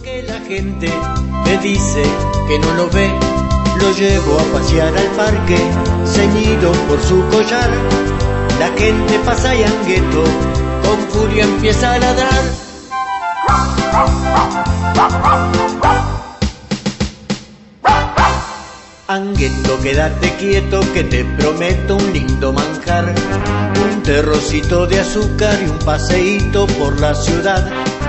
Que la gente me dice que no lo ve, lo llevo a pasear al parque, ceñido por su collar. La gente pasa y Angueto con furia empieza a ladrar. Angueto, quédate quieto que te prometo un lindo manjar, un terrocito de azúcar y un paseíto por la ciudad.